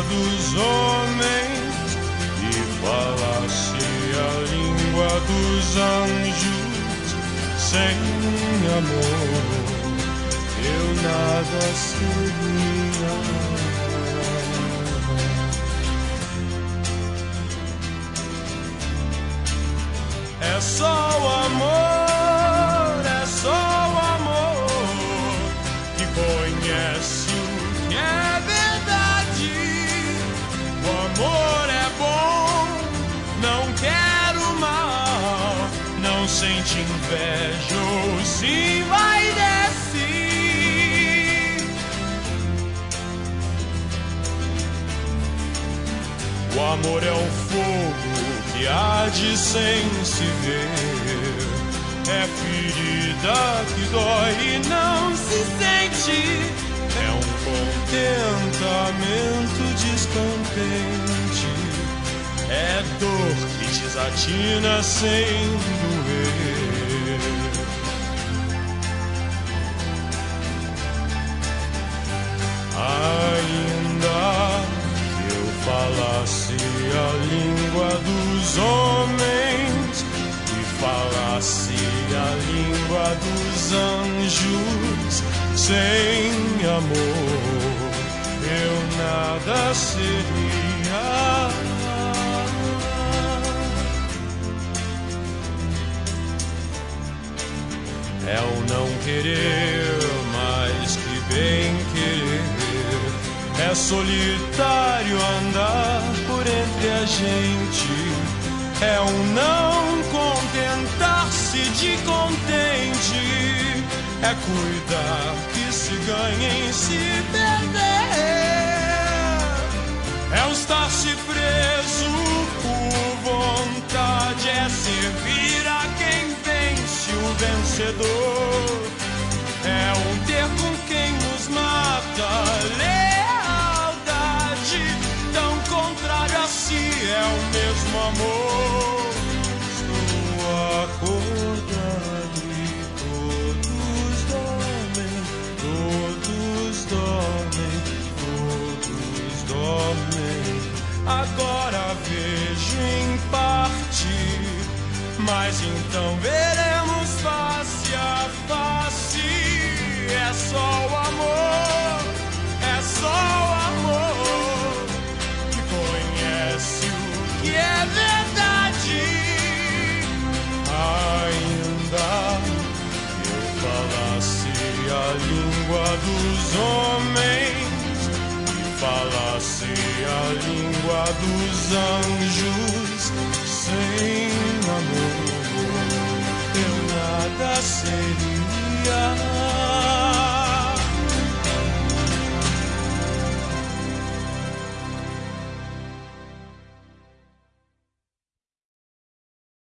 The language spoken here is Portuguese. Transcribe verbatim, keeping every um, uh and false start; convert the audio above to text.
dos homens e falasse a língua dos anjos, sem amor eu nada seria. É só o amor, é só o amor que conhece o que é verdade. O amor é bom, não quer o mal, não sente inveja ou se vai descer. O amor é um fogo que arde sem se ver, é ferida que dói e não se sente, é um contentamento descontente, é dor que desatina sem doer. Ainda que eu falasse a língua dos homens e falasse a língua dos anjos, sem amor eu nada seria. É o não querer mais que bem querer, é solitário andar por entre a gente, é um não contentar-se de contente, é cuidar que se ganha em se perder, é o estar-se preso por vontade, é servir a quem vence o vencedor, é um ter com quem nos mata, lealdade tão contrária a si, é o mesmo amor. Estou acordado e todos dormem, todos dormem, todos dormem. Agora vejo em parte, mas então veremos face a face. É só o amor, é só o amor que conhece o que é verdade. Ainda que eu falasse a língua dos homens e falasse a língua dos anjos, sem amor eu nada seria.